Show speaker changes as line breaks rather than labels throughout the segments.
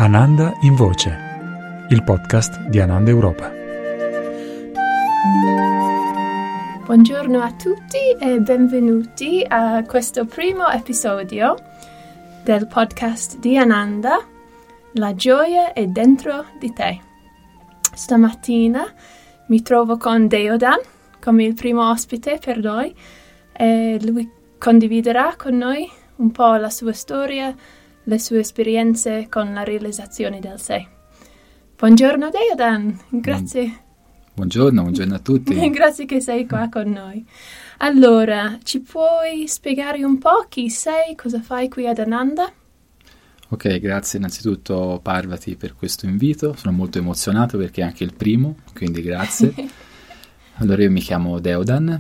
Ananda in Voce, il podcast di Ananda Europa.
Buongiorno a tutti e benvenuti a questo primo episodio del podcast di Ananda, La gioia è dentro di te. Stamattina mi trovo con Deodan come il primo ospite per noi e lui condividerà con noi un po' la sua storia, le sue esperienze con la realizzazione del sé. Buongiorno Deodan, grazie.
Buongiorno a tutti.
Grazie che sei qua con noi. Allora, ci puoi spiegare un po' chi sei, cosa fai qui ad Ananda?
Ok, grazie innanzitutto Parvati per questo invito, sono molto emozionato perché è anche il primo, quindi grazie. Allora io mi chiamo Deodan,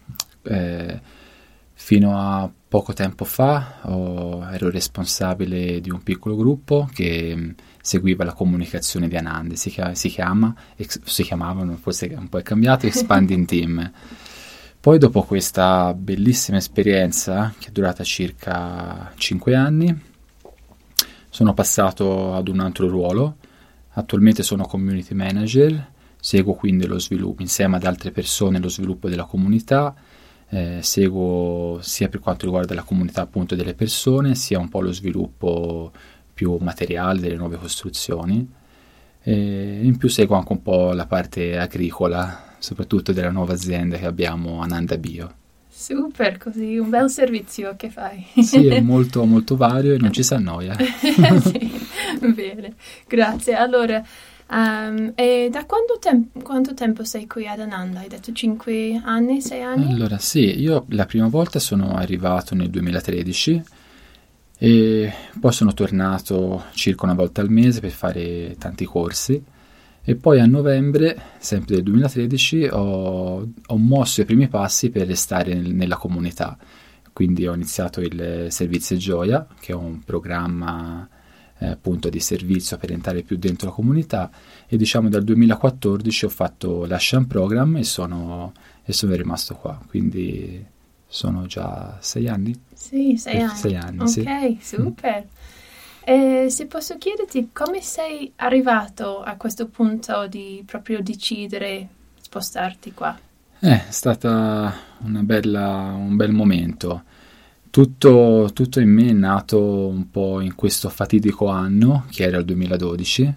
fino a poco tempo fa ero responsabile di un piccolo gruppo che seguiva la comunicazione di Ananda, si chiamavano, forse un po' è cambiato, Expanding Team. Poi dopo questa bellissima esperienza, che è durata circa 5 anni, sono passato ad un altro ruolo. Attualmente sono community manager, seguo quindi lo sviluppo, insieme ad altre persone, lo sviluppo della comunità. Seguo sia per quanto riguarda la comunità appunto delle persone, sia un po' lo sviluppo più materiale delle nuove costruzioni, e in più seguo anche un po' la parte agricola, soprattutto della nuova azienda che abbiamo, Ananda Bio.
Super, così un bel servizio che fai.
Sì, è molto molto vario e non ci si annoia.
Sì, bene, grazie. Allora, e da quanto tempo sei qui ad Ananda? Hai detto 5 anni, 6 anni?
Allora sì, io la prima volta sono arrivato nel 2013 e poi sono tornato circa una volta al mese per fare tanti corsi e poi a novembre, sempre del 2013, ho mosso i primi passi per restare nella comunità. Quindi ho iniziato il Servizio Gioia, che è un programma appunto di servizio per entrare più dentro la comunità, e diciamo dal 2014 ho fatto l'Ashan Program e sono rimasto qua, quindi sono già 6 anni?
Sì, 6 anni.
6 anni,
ok,
sì.
super. Se posso chiederti come sei arrivato a questo punto di proprio decidere spostarti qua?
È stata un bel momento. Tutto in me è nato un po' in questo fatidico anno, che era il 2012.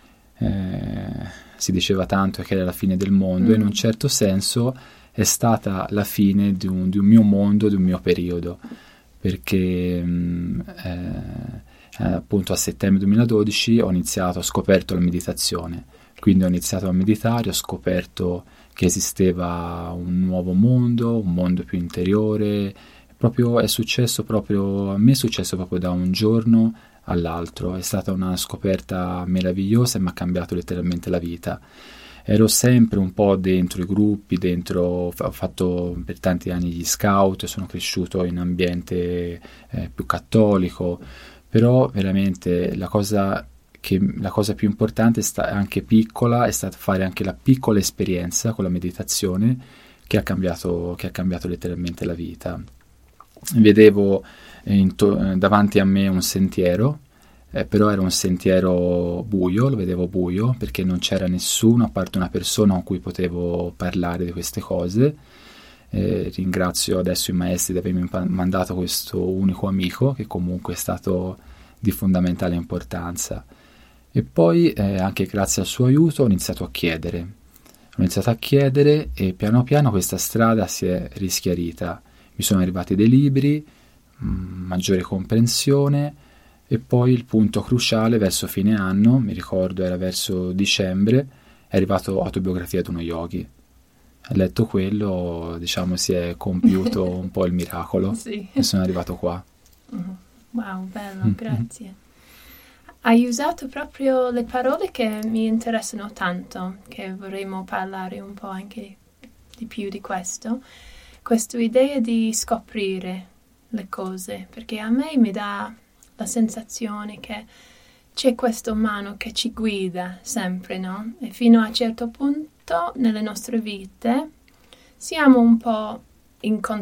Si diceva tanto che era la fine del mondo, e in un certo senso è stata la fine di un mio mondo, di un mio periodo, perché appunto a settembre 2012 ho scoperto la meditazione, quindi ho iniziato a meditare, ho scoperto che esisteva un nuovo mondo, un mondo più interiore. A me è successo proprio da un giorno all'altro, è stata una scoperta meravigliosa e mi ha cambiato letteralmente la vita. Ero sempre un po' dentro i gruppi, ho fatto per tanti anni gli scout, sono cresciuto in ambiente più cattolico, però veramente la cosa più importante, anche piccola, è stata fare anche la piccola esperienza con la meditazione che ha cambiato letteralmente la vita. Vedevo davanti a me un sentiero, però era un sentiero buio, lo vedevo buio perché non c'era nessuno a parte una persona con cui potevo parlare di queste cose. Ringrazio adesso i maestri di avermi mandato questo unico amico che comunque è stato di fondamentale importanza, e poi anche grazie al suo aiuto ho iniziato a chiedere e piano piano questa strada si è rischiarita. Mi sono arrivati dei libri, maggiore comprensione, e poi il punto cruciale verso fine anno, mi ricordo era verso dicembre, è arrivato Autobiografia di uno yogi. Ho letto quello, diciamo, si è compiuto un po' il miracolo.
Sì.
E sono arrivato qua.
Wow, bello, grazie. Hai usato proprio le parole che mi interessano tanto, che vorremmo parlare un po' anche di più di questo. Questa idea di scoprire le cose, perché a me mi dà la sensazione che c'è questa mano che ci guida sempre, no? E fino a un certo punto nelle nostre vite siamo un po'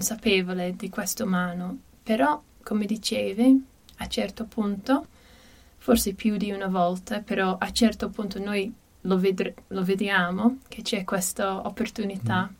inconsapevoli di questa mano, però, come dicevi, a un certo punto forse più di una volta, però a un certo punto noi lo vediamo che c'è questa opportunità.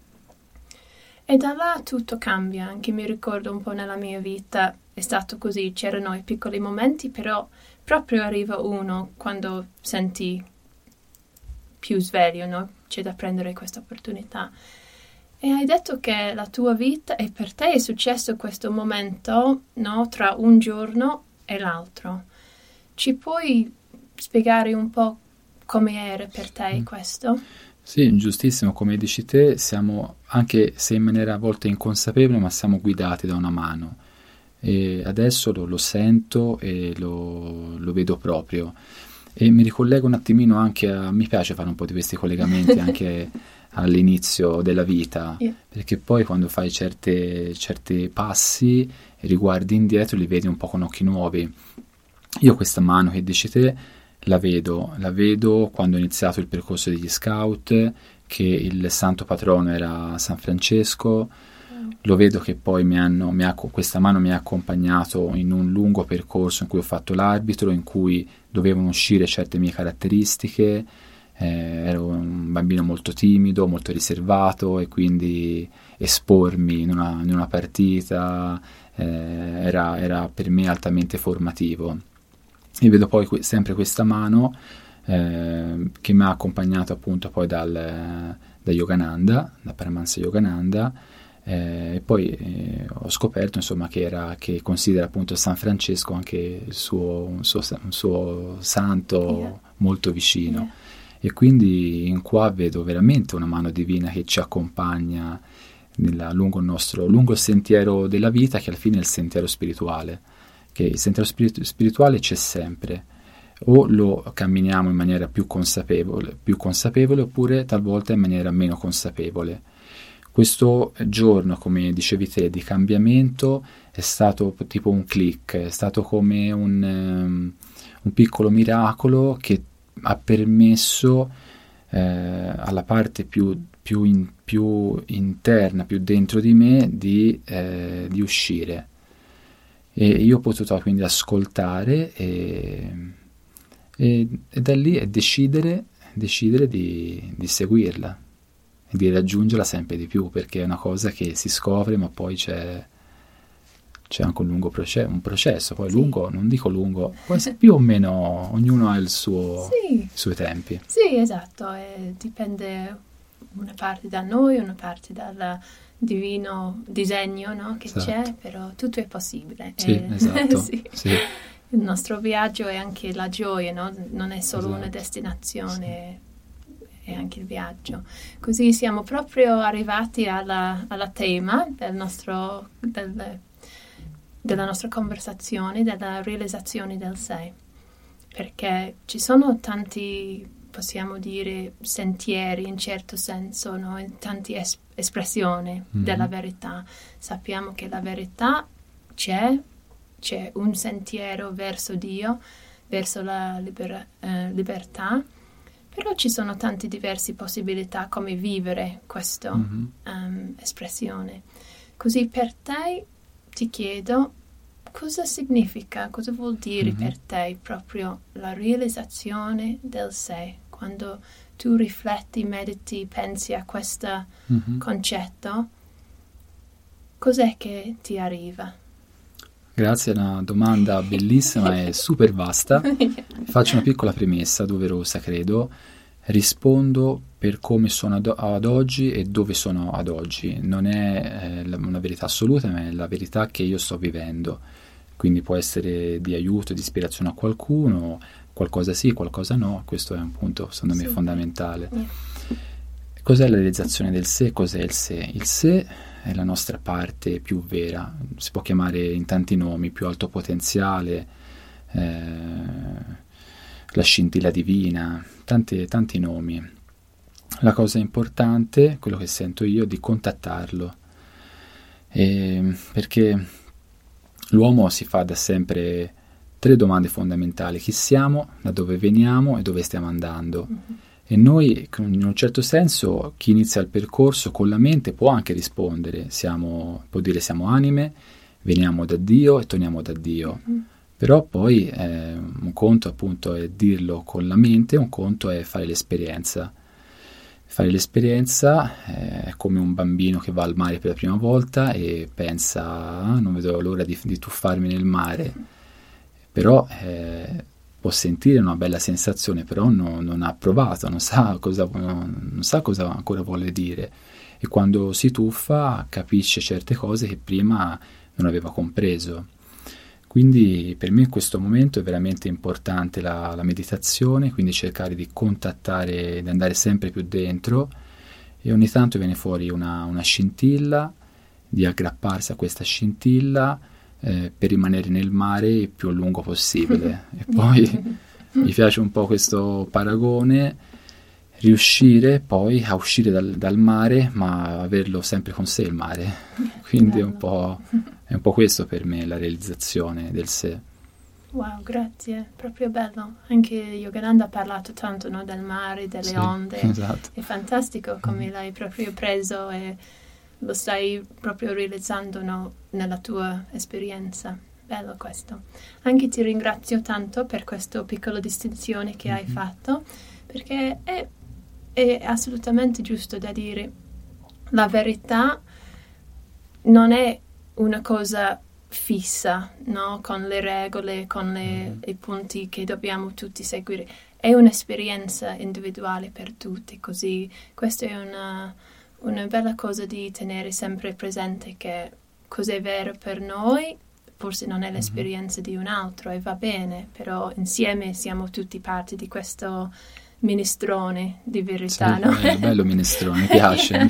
E da là tutto cambia, anche mi ricordo un po' nella mia vita è stato così, c'erano i piccoli momenti, però proprio arriva uno quando senti più sveglio, no? C'è da prendere questa opportunità. E hai detto che la tua vita e per te è successo questo momento, no? Tra un giorno e l'altro. Ci puoi spiegare un po' come era per te questo?
Sì, giustissimo, come dici te, siamo, anche se in maniera a volte inconsapevole, ma siamo guidati da una mano. E adesso lo sento e lo vedo proprio. E mi ricollego un attimino anche mi piace fare un po' di questi collegamenti anche all'inizio della vita, perché poi quando fai certi passi e riguardi indietro li vedi un po' con occhi nuovi. Io questa mano che dici te la vedo quando ho iniziato il percorso degli scout, che il santo patrono era San Francesco. Lo vedo che poi questa mano mi ha accompagnato in un lungo percorso in cui ho fatto l'arbitro, in cui dovevano uscire certe mie caratteristiche. Ero un bambino molto timido, molto riservato, e quindi espormi in una partita era per me altamente formativo. E vedo poi sempre questa mano che mi ha accompagnato appunto poi da Yogananda, da Paramahansa Yogananda, e poi ho scoperto insomma che considera appunto San Francesco anche il suo santo molto vicino. E quindi in qua vedo veramente una mano divina che ci accompagna lungo il sentiero della vita, che alla fine è il sentiero spirituale, che il sentiero spirituale c'è sempre, o lo camminiamo in maniera più consapevole, oppure talvolta in maniera meno consapevole. Questo giorno, come dicevi te, di cambiamento è stato tipo un click, è stato come un piccolo miracolo che ha permesso alla parte più interna, più dentro di me di uscire. E io ho potuto quindi ascoltare e da lì decidere di seguirla e di raggiungerla sempre di più, perché è una cosa che si scopre, ma poi c'è anche un processo, poi lungo, non dico lungo, più o meno ognuno ha i suoi tempi.
Sì, esatto, dipende una parte da noi, una parte dal divino disegno, no, che c'è, però tutto è possibile.
Sì, esatto.
Sì. Il nostro viaggio è anche la gioia, no? Non è solo una destinazione, è anche il viaggio. Così siamo proprio arrivati alla tema della nostra conversazione, della realizzazione del sé, perché ci sono tanti, possiamo dire, sentieri in certo senso, no? Tante espressioni della verità. Sappiamo che la verità c'è un sentiero verso Dio, verso la libertà, però ci sono tante diverse possibilità come vivere questa espressione. Così per te ti chiedo cosa significa, cosa vuol dire per te proprio la realizzazione del sé, quando tu rifletti, mediti, pensi a questo concetto, cos'è che ti arriva?
Grazie, è una domanda bellissima e super vasta. Faccio una piccola premessa doverosa, credo. Rispondo per come sono ad oggi e dove sono ad oggi. Non è una verità assoluta, ma è la verità che io sto vivendo. Quindi può essere di aiuto, di ispirazione a qualcuno, qualcosa sì, qualcosa no. Questo è un punto, secondo me, fondamentale. Cos'è la realizzazione del sé? Cos'è il sé? Il sé è la nostra parte più vera, si può chiamare in tanti nomi, più alto potenziale, la scintilla divina, tanti nomi. La cosa importante, quello che sento io, è di contattarlo, perché l'uomo si fa da sempre 3 domande fondamentali: chi siamo, da dove veniamo e dove stiamo andando. E noi, in un certo senso, chi inizia il percorso con la mente può anche rispondere, può dire siamo anime, veniamo da Dio e torniamo da Dio. Però poi un conto appunto è dirlo con la mente, un conto è fare l'esperienza. Fare l'esperienza è come un bambino che va al mare per la prima volta e pensa non vedo l'ora di tuffarmi nel mare, però può sentire una bella sensazione, però non ha provato, non sa cosa ancora vuole dire, e quando si tuffa capisce certe cose che prima non aveva compreso. Quindi per me in questo momento è veramente importante la meditazione, quindi cercare di contattare, di andare sempre più dentro, e ogni tanto viene fuori una scintilla, di aggrapparsi a questa scintilla per rimanere nel mare il più a lungo possibile. E poi mi piace un po' questo paragone, riuscire poi a uscire dal mare ma averlo sempre con sé il mare, quindi è un po' questo per me la realizzazione del sé.
Wow, grazie, proprio bello. Anche Yogananda ha parlato tanto, no, del mare, delle onde.
Esatto.
È fantastico come l'hai proprio preso e lo stai proprio realizzando, no, nella tua esperienza. Bello questo. Anche ti ringrazio tanto per questa piccola distinzione che hai fatto, perché è assolutamente giusto da dire. La verità non è una cosa fissa, no? Con le regole, con i punti che dobbiamo tutti seguire. È un'esperienza individuale per tutti, così questa è una bella cosa di tenere sempre presente, che cos'è vero per noi forse non è l'esperienza di un altro, e va bene, però insieme siamo tutti parte di questo minestrone di verità,
sì,
no?
È bello minestrone, mi piace.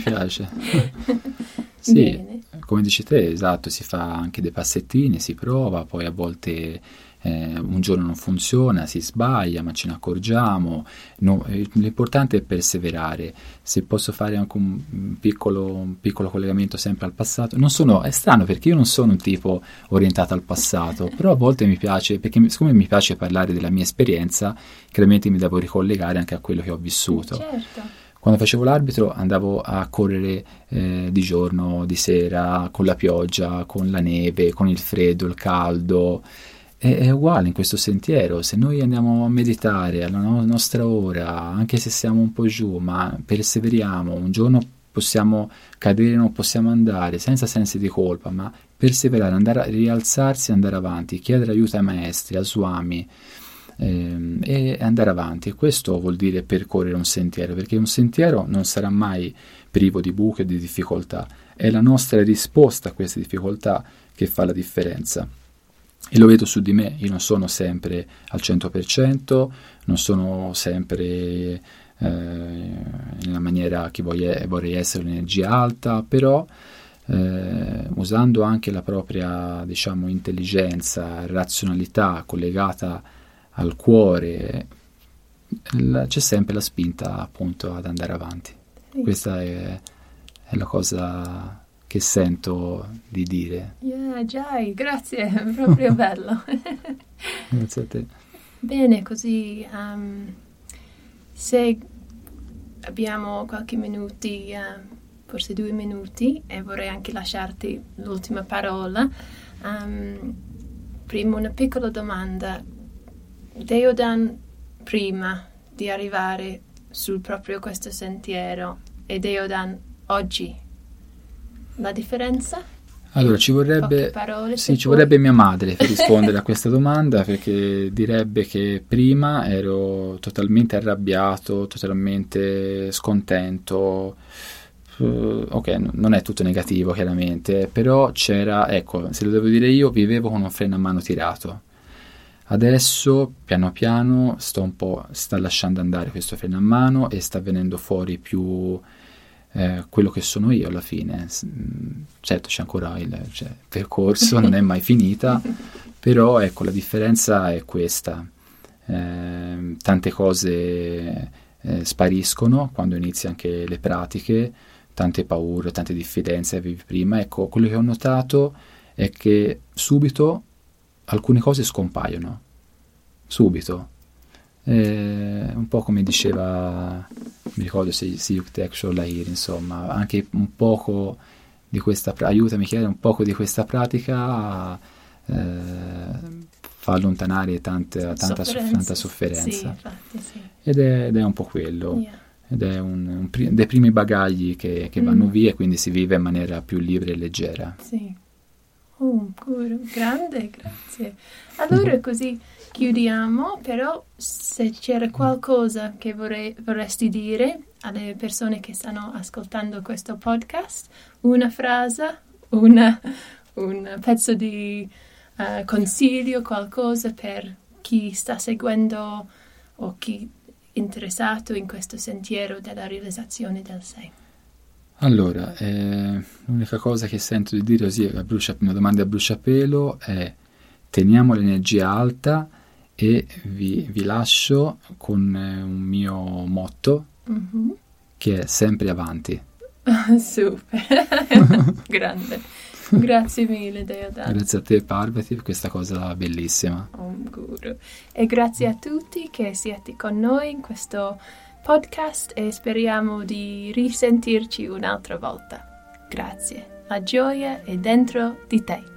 Sì,
Bene.
Come dici te, esatto, si fa anche dei passettini, si prova, poi a volte un giorno non funziona, si sbaglia, ma ce ne accorgiamo. L'importante è perseverare. Se posso fare anche un piccolo collegamento sempre al passato, è strano perché io non sono un tipo orientato al passato, però a volte mi piace, perché siccome mi piace parlare della mia esperienza, chiaramente mi devo ricollegare anche a quello che ho vissuto.
Certo.
Quando facevo l'arbitro andavo a correre di giorno, di sera, con la pioggia, con la neve, con il freddo, il caldo. È uguale in questo sentiero. Se noi andiamo a meditare alla nostra ora, anche se siamo un po' giù, ma perseveriamo, un giorno possiamo cadere, non possiamo andare, senza sensi di colpa, ma perseverare, andare a rialzarsi, andare avanti, chiedere aiuto ai maestri, a Swami, e andare avanti. E questo vuol dire percorrere un sentiero, perché un sentiero non sarà mai privo di buche e di difficoltà. È la nostra risposta a queste difficoltà che fa la differenza. E lo vedo su di me. Io non sono sempre al 100%, non sono sempre nella maniera che vorrei essere, un'energia alta, però usando anche la propria, diciamo, intelligenza, razionalità collegata al cuore, c'è sempre la spinta appunto ad andare avanti. Sì. Questa è la cosa che sento di dire.
Giai, grazie, è proprio bello.
Grazie a te.
Bene, così se abbiamo qualche minuti, forse 2 minuti, e vorrei anche lasciarti l'ultima parola. Prima una piccola domanda. Deodan, prima di arrivare sul proprio questo sentiero, e Deodan oggi, la differenza?
Allora ci vorrebbe mia madre per rispondere a questa domanda, perché direbbe che prima ero totalmente arrabbiato, totalmente scontento. Ok, non è tutto negativo chiaramente, però c'era, ecco, se lo devo dire io, vivevo con un freno a mano tirato. Adesso piano piano sta lasciando andare questo freno a mano e sta venendo fuori più quello che sono io alla fine. Certo c'è ancora il percorso, non è mai finita, però ecco, la differenza è questa. Tante cose spariscono quando inizi anche le pratiche, tante paure, tante diffidenze avevi prima. Ecco, quello che ho notato è che subito alcune cose scompaiono, subito. Un po' come diceva, mi ricordo se Yuktek Sholahir, insomma, anche un poco di questa aiutami a chiedere un poco di questa pratica fa allontanare tanta sofferenza.
Sì, infatti, sì.
Ed è un po' quello.
Yeah.
Ed è dei primi bagagli che vanno via, e quindi si vive in maniera più libera e leggera.
Sì. Grande, grazie. Allora così chiudiamo, però se c'era qualcosa che vorresti dire alle persone che stanno ascoltando questo podcast, una frase, un pezzo di consiglio, qualcosa per chi sta seguendo o chi è interessato in questo sentiero della realizzazione del sé.
Allora, l'unica cosa che sento di dire così, una domanda a bruciapelo, è: teniamo l'energia alta, e vi lascio con un mio motto, che è sempre avanti.
Super, grande. Grazie mille, Deodato.
Grazie a te, Parvati, per questa cosa bellissima.
Guru. E grazie a tutti che siete con noi in questo podcast, e speriamo di risentirci un'altra volta. Grazie. La gioia è dentro di te.